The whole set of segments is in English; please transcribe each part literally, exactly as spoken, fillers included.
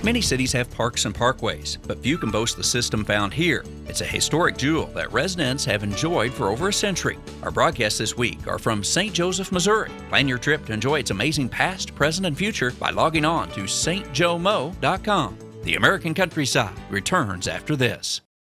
Many cities have parks and parkways, but few can boast the system found here. It's a historic jewel that residents have enjoyed for over a century. Our broadcasts this week are from Saint Joseph, Missouri. Plan your trip to enjoy its amazing past, present, and future by logging on to S T Joe Mo dot com. The American Countryside returns after this.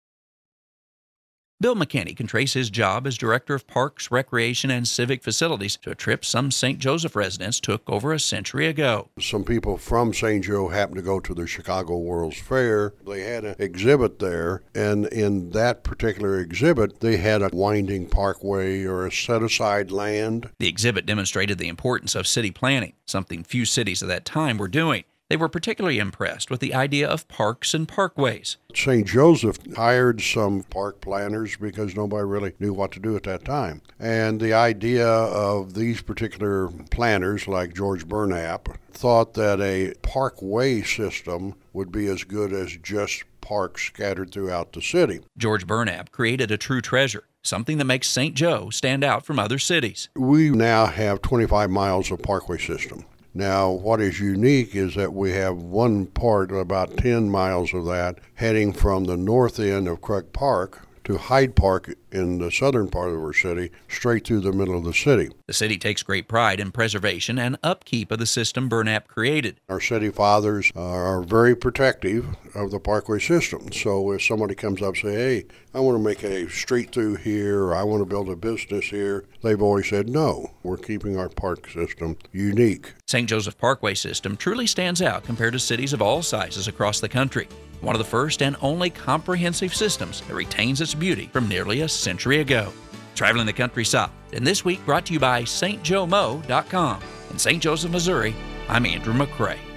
Bill McKinney can trace his job as Director of Parks, Recreation, and Civic Facilities to a trip some Saint Joseph residents took over a century ago. Some people from Saint Joe happened to go to the Chicago World's Fair. They had an exhibit there, and in that particular exhibit, they had a winding parkway or a set-aside land. The exhibit demonstrated the importance of city planning, something few cities at that time were doing. They were particularly impressed with the idea of parks and parkways. Saint Joseph hired some park planners because nobody really knew what to do at that time. And the idea of these particular planners, like George Burnap, thought that a parkway system would be as good as just parks scattered throughout the city. George Burnap created a true treasure, something that makes Saint Joe stand out from other cities. We now have twenty-five miles of parkway system. Now, what is unique is that we have one part, about ten miles of that, heading from the north end of Krug Park to Hyde Park in the southern part of our city, straight through the middle of the city. The city takes great pride in preservation and upkeep of the system Burnap created. Our city fathers are very protective of the parkway system. So if somebody comes up and say, hey, I want to make a street through here, or I want to build a business here, they've always said, no, we're keeping our park system unique. Saint Joseph Parkway system truly stands out compared to cities of all sizes across the country. One of the first and only comprehensive systems that retains its beauty from nearly a century ago. Traveling the countryside, and this week brought to you by S T Joe Mo dot com. In Saint Joseph, Missouri, I'm Andrew McCrae.